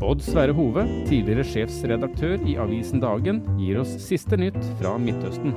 Odd Sverre Hove, tidligere sjefsredaktør i avisen Dagen, gir oss siste nytt fra Midtøsten.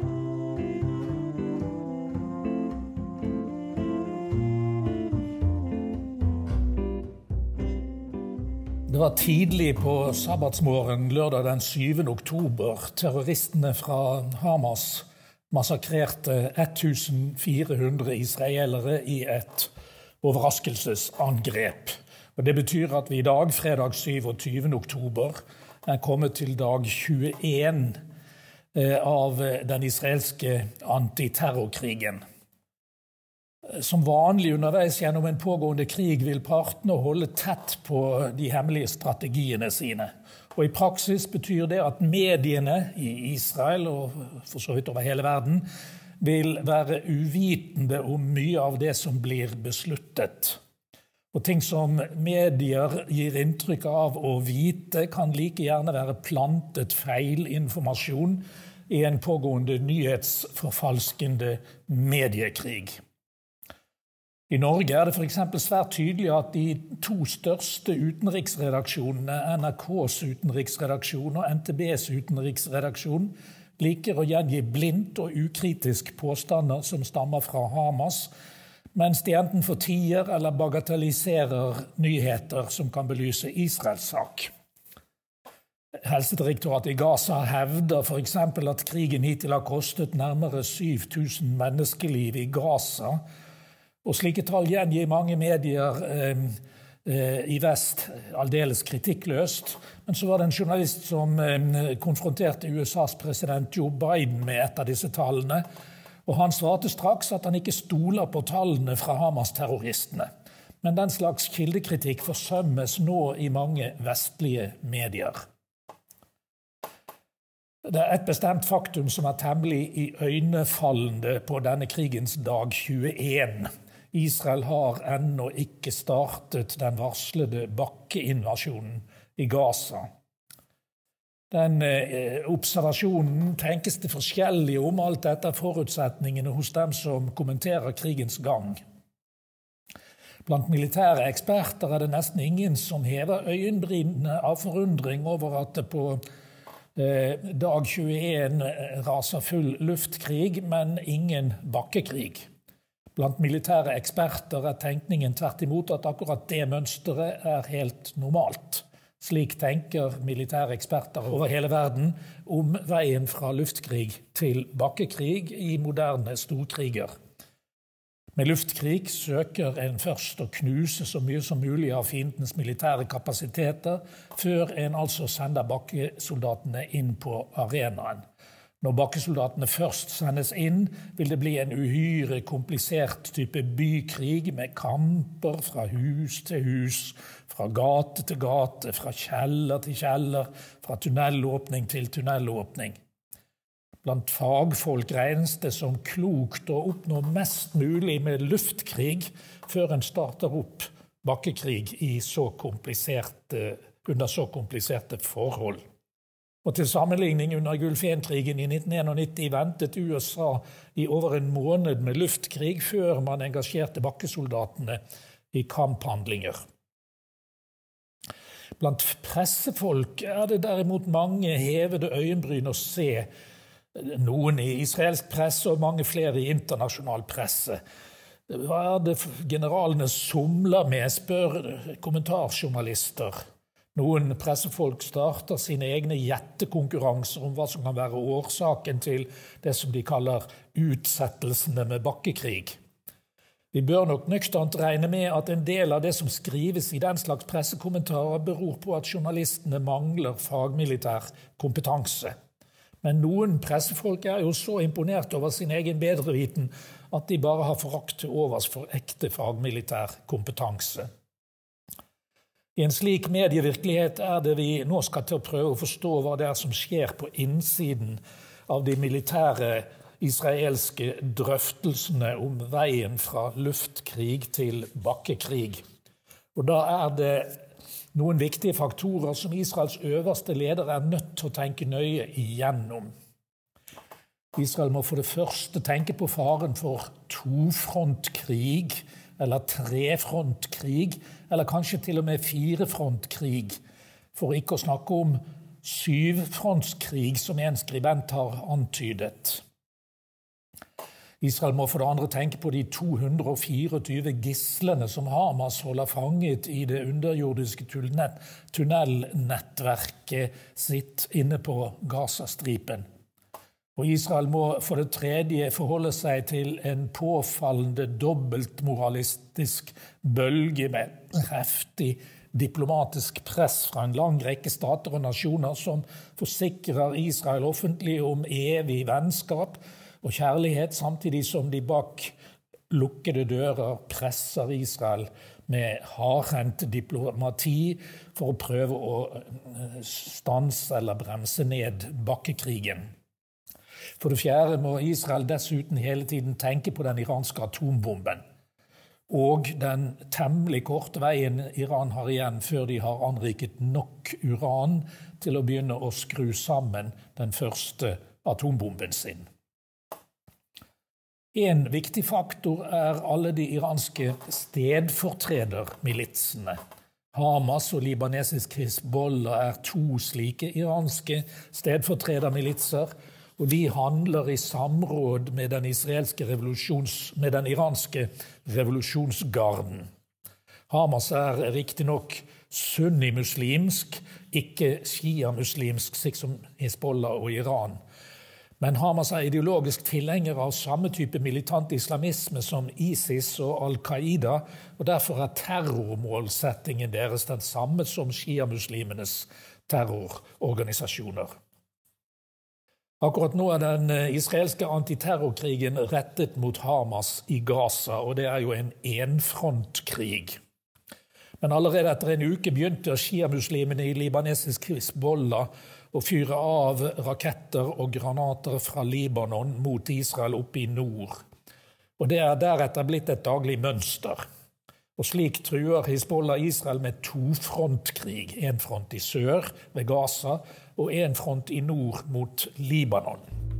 Det var tidlig på sabbatsmorgen lørdag den 7. oktober. Terroristene fra Hamas massakrerte 1400 israelere i et overraskelsesangrep. Og det betyr at vi i dag, fredag 27. oktober, er kommet til dag 21 av den israelske antiterrorkrigen. Som vanlig underveis gjennom en pågående krig vil partene holde tett på de hemmelige strategiene sine. Og i praksis betyr det at mediene i Israel, og for så vidt over hele verden, vil være uvitende om mye av det som blir besluttet. Og ting som medier gir inntrykk av å vite, kan like gjerne være plantet feilinformasjon i en pågående nyhetsforfalskende mediekrig. I Norge er det for eksempel svært tydelig at de to største utenriksredaksjonene, NRKs utenriksredaksjon og NTBs utenriksredaksjon, liker å gjengi blindt og ukritisk påstander som stammer fra Hamas, mens de enten fortier eller bagatelliserer nyheter som kan belyse Israels sak. Helsedirektoratet i Gaza hevder for eksempel at krigen hittil har kostet nærmere 7000 menneskeliv i Gaza, og slike tall gjengir mange medier i vest aldeles kritikkløst. Men så var det en journalist som konfronterte USAs president Joe Biden med et av disse tallene, og han svarte straks at han ikke stoler på tallene fra Hamas-terroristene. Men den slags kildekritikk forsømmes nå i mange vestlige medier. Det er et bestemt faktum som er temmelig iøynefallende på denne krigens dag 21. Israel har ennå ikke startet den varslede bakkeinvasjonen i Gaza. Den observasjonen tenkes det forskjellig om alt etter forutsetningene hos dem som kommenterer krigens gang. Blant militære eksperter er det nesten ingen som hever øyenbrynene av forundring over at det på dag 21 raser full luftkrig, men ingen bakkekrig. Blant militære eksperter er tenkningen tvert imot at akkurat det mønsteret er helt normalt. Slik tenker militære eksperter over hele verden om veien fra luftkrig til bakkekrig i moderne storkriger. Med luftkrig søker en først å knuse så mye som mulig av fiendens militære kapasiteter, før en altså sender bakkesoldatene inn på arenaen. Når bakkesoldatene først sendes inn, vil det bli en uhyre komplisert type bykrig med kamper fra hus til hus, fra gate til gate, fra kjeller til kjeller, fra tunnelåpning til tunnelåpning. Blant fagfolk regnes det som klokt å oppnå mest mulig med luftkrig før en starter opp bakkekrig under så kompliserte forhold. Og til sammenligning under Gulfenkrigen i 1991 ventet USA i over en måned med luftkrig før man engasjerte bakkesoldatene i kamphandlinger. Blant pressefolk er det derimot mange hevede øyenbryn å se, noen i israelsk presse og mange flere i internasjonal presse. Hva er det generalene somler med, spør kommentarjournalister. Noen pressefolk starter sine egne gjettekonkurranser om hva som kan være årsaken til det som de kaller utsettelsene med bakkekrig. Vi bør nok nøkternt regne med at en del av det som skrives i den slags pressekommentarer beror på at journalistene mangler fagmilitær kompetanse. Men noen pressefolk er jo så imponert over sin egen bedreviten at de bare har forakt til overs for ekte fagmilitær kompetanse. I en slik medievirkelighet er det vi nå skal til å prøve å forstå hva det er som skjer på innsiden av de militære israelske drøftelsene om veien fra luftkrig til bakkekrig. Og da er det noen viktige faktorer som Israels øverste leder er nødt til å tenke nøye igjennom. Israel må for det første tenke på faren for tofrontkrig, eller trefrontkrig, eller kanskje til og med firefrontkrig. for ikke å snakke om syvfrontskrig, som en skribent har antydet. Israel må for det andre tenke på de 224 gislene som Hamas holder fanget i det underjordiske tunnelnettverket sitt inne på Gazastripen. Og Israel må for det tredje forholde seg til en påfallende dobbeltmoralistisk bølge med heftig diplomatisk press fra en lang rekke stater og nasjoner som forsikrer Israel offentlig om evig vennskap og kjærlighet, samtidig som de bak lukkede dører presser Israel med hardhendt diplomati for å prøve å stanse eller bremse ned bakkekrigen. For det fjerde må Israel dessuten hele tiden tenke på den iranske atombomben og den temmelig korte veien Iran har igjen før de har anriket nok uran til å begynne å skru sammen den første atombomben sin. En viktig faktor alle de iranske stedfortredermilitsene. Hamas og libanesisk Hizbollah to slike iranske stedfortredermilitser, og de handler i samråd med den iranske revolusjonsgarden. Hamas riktignok sunni-muslimsk, ikke shia-muslimsk, slik som Hizbollah og Iran. Men Hamas ideologisk tilhenger av samme type militant islamisme som ISIS og Al-Qaida, og derfor terrormålsettingen deres den samme som shia-muslimenes terrororganisasjoner. Akkurat nå den israelske antiterrorkrigen rettet mot Hamas i Gaza, og det jo en enfrontkrig. Men allerede etter en uke begynte shia-muslimene i libanesisk Hizbollah å fyre av raketter og granater fra Libanon mot Israel oppe i nord. Og det deretter blitt et daglig mønster. Og slik truer Hizbollah Israel med tofrontkrig. En front i sør ved Gaza og en front i nord mot Libanon.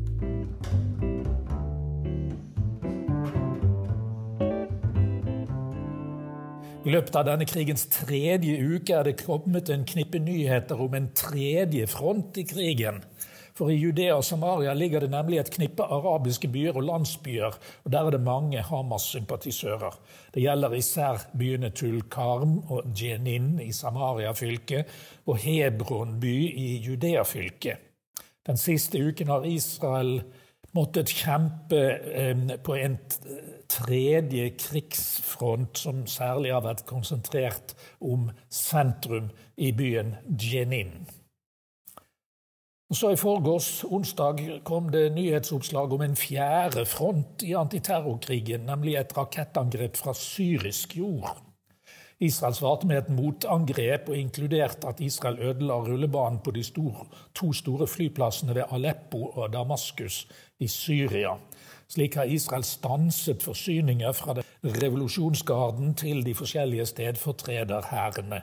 I løpet av denne krigens tredje uke det kommet en knippe nyheter om en tredje front i krigen. For i Judea og Samaria ligger det nemlig et knippe arabiske byer og landsbyer, og der det mange Hamas-sympatisører. Det gjelder især byene Tulkarm og Jenin i Samaria-fylket og Hebron by i Judea-fylket. Den siste uken har Israel måttet kjempe på en tredje krigsfront som særlig har vært konsentrert om sentrum i byen Jenin. Og så i forgårs, onsdag, kom det nyhetsoppslag om en fjerde front i antiterrorkrigen, nemlig et rakettangrep fra syrisk jord. Israel svarte med et motangrep og inkluderte at Israel ødela rullebanen på de to store flyplassene ved Aleppo og Damaskus i Syria. Slik har Israel stanset forsyninger fra revolusjonsgarden til de forskjellige stedfortrederhærene.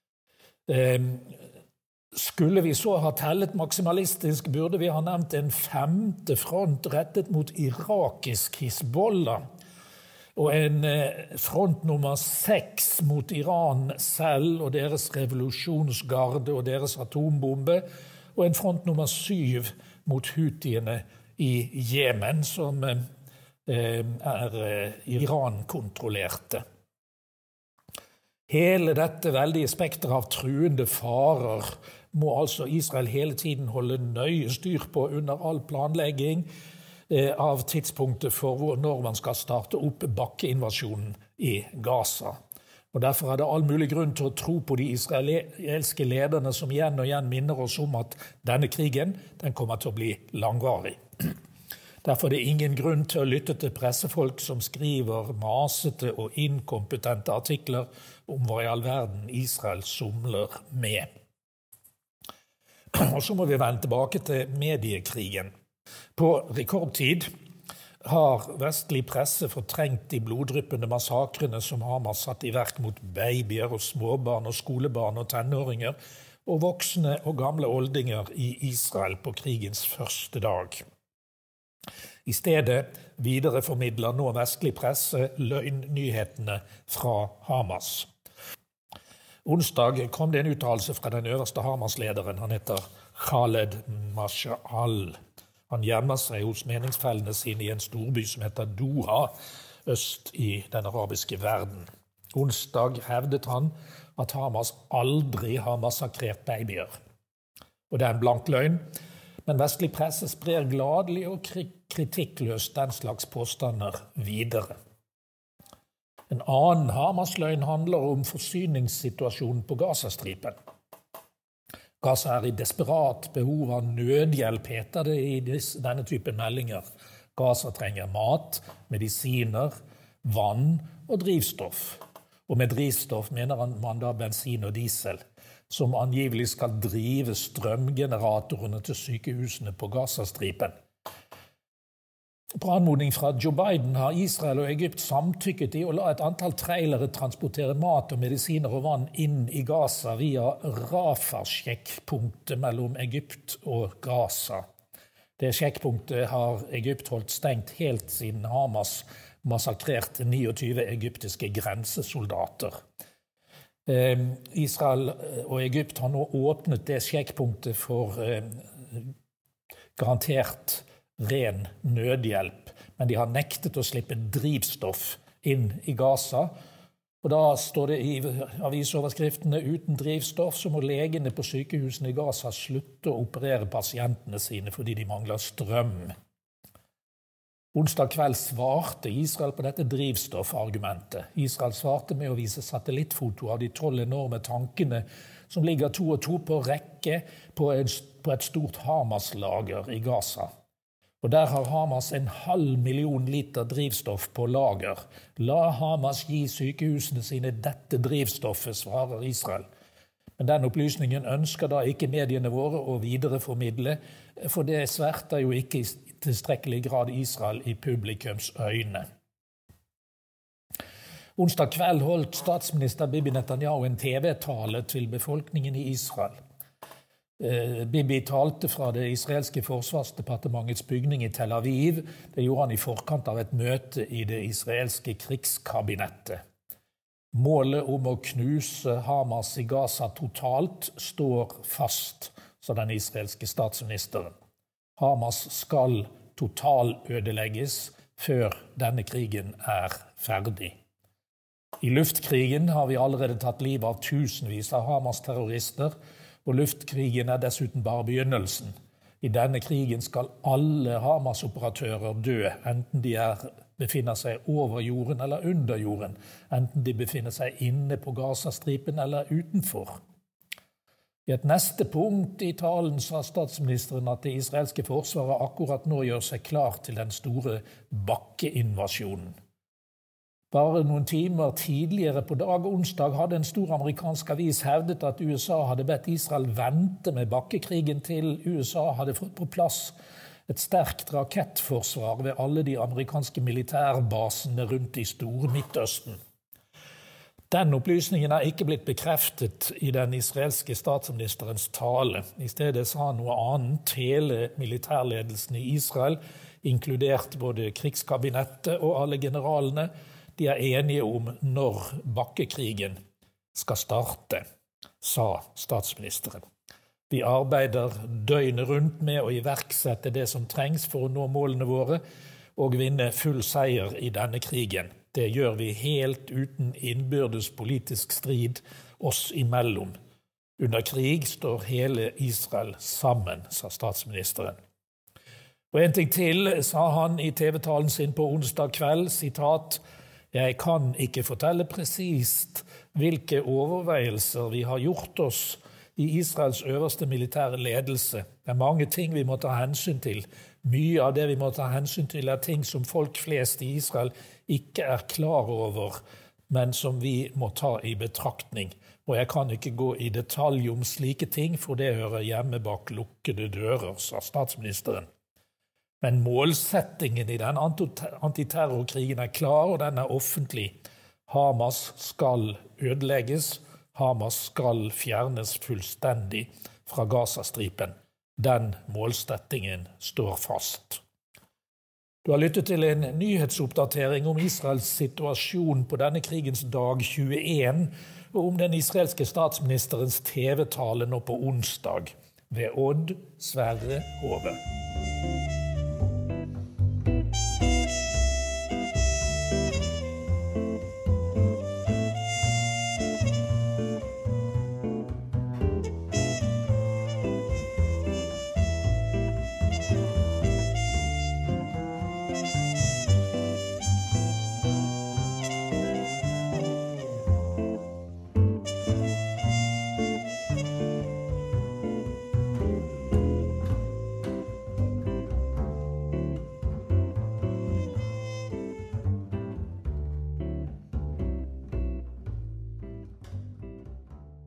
Skulle vi så ha tellet maksimalistisk, burde vi ha nevnt en femte front rettet mot irakisk Hizbollah, og en front nummer 6 mot Iran selv og deres revolusjonsgarde og deres atombombe, og en front nummer 7 mot Hutiene i Jemen, som Iran-kontrollerte. Hele dette veldige spekter av truende farer må altså Israel hele tiden holde nøye styr på under all planlegging av tidspunktet for når man skal starte opp bakkeinvasjonen i Gaza. Og derfor det all mulig grunn til å tro på de israelske lederne som igjen og igjen minner oss om at denne krigen den kommer til å bli langvarig. Derfor det ingen grunn til å lytte til pressefolk som skriver masete og inkompetente artikler om hva i all verden Israel somler med. Og så må vi vende tilbake til mediekrigen. På rekordtid har vestlig presse fortrengt de bloddryppende massakrene som Hamas satt i verk mot babyer og småbarn og skolebarn og tenåringer og voksne og gamle oldinger i Israel på krigens første dag. I stedet videreformidler nå vestlig presse løgnnyhetene fra Hamas. Onsdag kom det en uttalelse fra den øverste Hamas-lederen. Han heter Khaled Mashal. Han gjemmer seg hos meningsfellene sine i en storby som heter Doha, øst i den arabiske verden. Onsdag hevdet han at Hamas aldri har massakrert babyer. Og det er en blank løgn, men vestlig presse sprer gladelig og kritikkløst den slags påstander videre. En annen Hamas-løgn handler om forsyningssituasjonen på Gazastripen. Gaza er i desperat behov av nødhjelp, heter det i denne typen meldinger. Gaza trenger mat, medisiner, vann og drivstoff. Og med drivstoff mener man da bensin og diesel, som angivelig skal drive strømgeneratorene til sykehusene på Gazastripen. På anmodning fra Joe Biden har Israel og Egypt samtykket i å la et antall trailere transportere mat og medisiner og vann inn i Gaza via Rafah-sjekkpunktet mellom Egypt og Gaza. Det sjekkpunktet har Egypt holdt stengt helt siden Hamas massakrerte 29 egyptiske grensesoldater. Israel og Egypt har nå åpnet det sjekkpunktet for garantert ren nødhjelp, men de har nektet å slippe drivstoff inn i Gaza. Og da står det i avisoverskriftene: uten drivstoff så må legene på sykehusene i Gaza slutte å operere pasientene sine fordi de mangler strøm. Onsdag kveld svarte Israel på dette drivstoffargumentet. Israel svarte med å vise satellittfoto av de 12 enorme tankene som ligger 2 og 2 på rekke på et stort Hamas-lager i Gaza. Og der har Hamas 500 000 liter drivstoff på lager. La Hamas gi sykehusene sine dette drivstoffet, svarer Israel. Men den opplysningen ønsker da ikke mediene våre å videreformidle, for det sverter jo ikke i tilstrekkelig grad Israel i publikums øyne. Onsdag kveld holdt statsminister Bibi Netanyahu en TV-tale til befolkningen i Israel. Bibi talte fra det israelske forsvarsdepartementets bygning i Tel Aviv. Det gjorde han i forkant av et møte i det israelske krigskabinettet. Målet om å knuse Hamas i Gaza totalt står fast, sa den israelske statsministeren. Hamas skal totalødelegges før denne krigen er ferdig. I luftkrigen har vi allerede tatt livet av tusenvis av Hamas-terrorister, og luftkrigen er dessuten bare begynnelsen. I denne krigen skal alle Hamas-operatører dø, enten de befinner seg over jorden eller under jorden, enten de befinner seg inne på Gazastripen eller utenfor. I et neste punkt i talen sa statsministeren at det israelske forsvaret akkurat nå gjør seg klar til den store bakkeinvasjonen. Bare noen timer tidligere på dag onsdag hadde en stor amerikansk avis hevdet at USA hadde bedt Israel vente med bakkekrigen til USA hadde fått på plass et sterkt rakettforsvar ved alle de amerikanske militærbasene rundt i store Midtøsten. Den opplysningen er ikke blitt bekreftet i den israelske statsministerens tale. I stedet sa han noe annet. Hele militærledelsen i Israel, inkludert både krigskabinettet og alle generalene, de er enige om når bakkekrigen skal starte, sa statsministeren. Vi arbeider døgnet rundt med å iverksette det som trengs for å nå målene våre og vinne full seier i denne krigen. Det gjør vi helt uten innbyrdes politisk strid oss imellom. Under krig står hele Israel sammen, sa statsministeren. Og en ting til, sa han i TV-talen sin på onsdag kveld, sitat: «Jeg kan ikke fortelle presist hvilke overveielser vi har gjort oss i Israels øverste militære ledelse. Det er mange ting vi må ta hensyn til. Mye av det vi må ta hensyn til er ting som folk flest i Israel ikke er klar over, men som vi må ta i betraktning. Og jeg kan ikke gå i detalj om slike ting, for det hører hjemme bak lukkede dører», sa statsministeren. Men målsettingen i den antiterrorkrigen er klar, og den er offentlig. Hamas skal ødelegges. Hamas skal fjernes fullstendig fra Gazastripen. Den målsettingen står fast. Du har lyttet til en nyhetsoppdatering om Israels situasjon på denne krigens dag 21, og om den israelske statsministerens TV-tale nå på onsdag ved Odd Sverre Hove.